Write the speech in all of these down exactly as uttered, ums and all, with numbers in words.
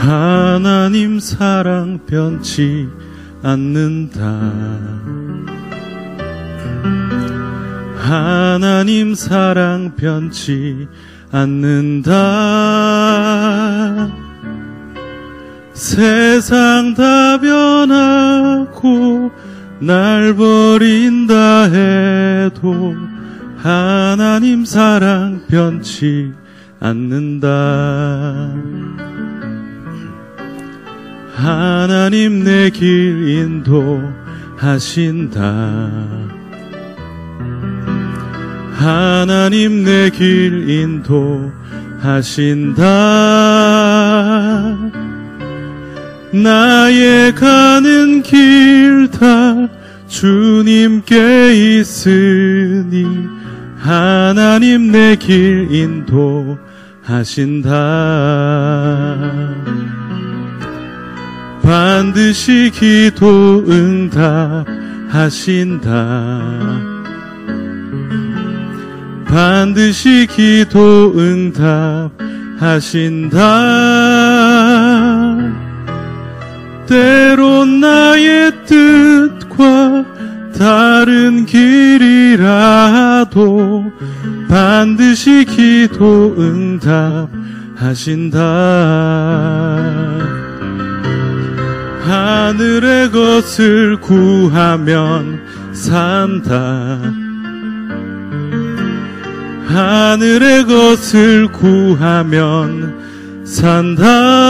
하나님 사랑 변치 않는다. 하나님 사랑 변치 않는다. 세상 다 변하고 날 버린다 해도 하나님 사랑 변치 않는다. 하나님 내 길 인도하신다. 하나님 내 길 인도하신다. 나의 가는 길 다 주님께 있으니 하나님 내 길 인도하신다. 반드시 기도 응답하신다. 반드시 기도 응답하신다. 때론 나의 뜻과 다른 길이라도 반드시 기도 응답하신다. 하늘의 것을 구하면 산다. 하늘의 것을 구하면 산다.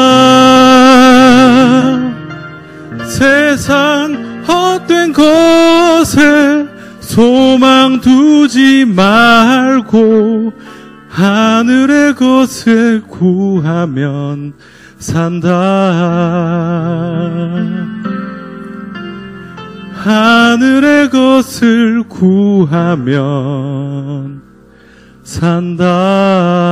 세상 헛된 것에 소망 두지 말고 하늘의 것을 구하면 산다. 하늘의 것을 구하면 산다.